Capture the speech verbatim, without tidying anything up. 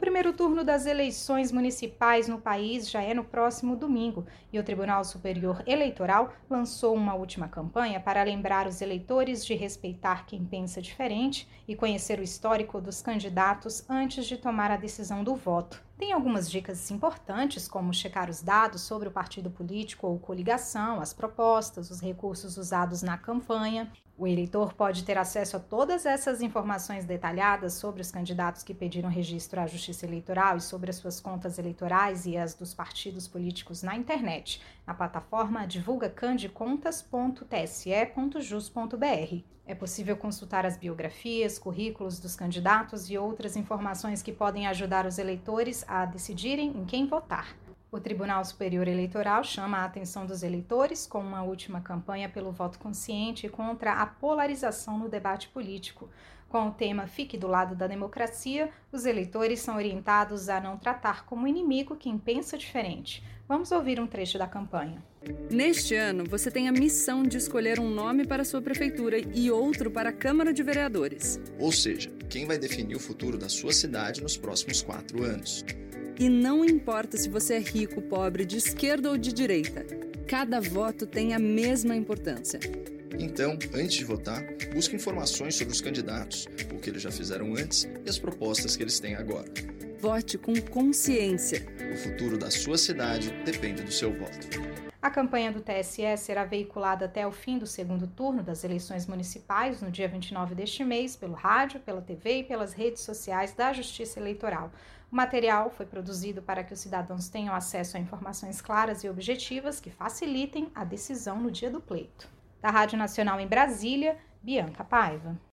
primeiro turno das eleições municipais no país já é no próximo domingo e o Tribunal Superior Eleitoral lançou uma última campanha para lembrar os eleitores de respeitar quem pensa diferente e conhecer o histórico dos candidatos antes de tomar a decisão do voto. Tem algumas dicas importantes, como checar os dados sobre o partido político ou coligação, as propostas, os recursos usados na campanha. O eleitor pode ter acesso a todas essas informações detalhadas sobre os candidatos que pediram registro à Justiça Eleitoral e sobre as suas contas eleitorais e as dos partidos políticos na internet, na plataforma divulga candicontas ponto t s e ponto jus ponto b r. É possível consultar as biografias, currículos dos candidatos e outras informações que podem ajudar os eleitores a decidirem em quem votar. O Tribunal Superior Eleitoral chama a atenção dos eleitores com uma última campanha pelo voto consciente e contra a polarização no debate político. Com o tema Fique do lado da democracia, os eleitores são orientados a não tratar como inimigo quem pensa diferente. Vamos ouvir um trecho da campanha. Neste ano, você tem a missão de escolher um nome para a sua prefeitura e outro para a Câmara de Vereadores. Ou seja, quem vai definir o futuro da sua cidade nos próximos quatro anos. E não importa se você é rico, pobre, de esquerda ou de direita, cada voto tem a mesma importância. Então, antes de votar, busque informações sobre os candidatos, o que eles já fizeram antes e as propostas que eles têm agora. Vote com consciência. O futuro da sua cidade depende do seu voto. A campanha do T S E será veiculada até o fim do segundo turno das eleições municipais, no dia vinte e nove deste mês, pelo rádio, pela T V e pelas redes sociais da Justiça Eleitoral. O material foi produzido para que os cidadãos tenham acesso a informações claras e objetivas que facilitem a decisão no dia do pleito. Da Rádio Nacional em Brasília, Bianca Paiva.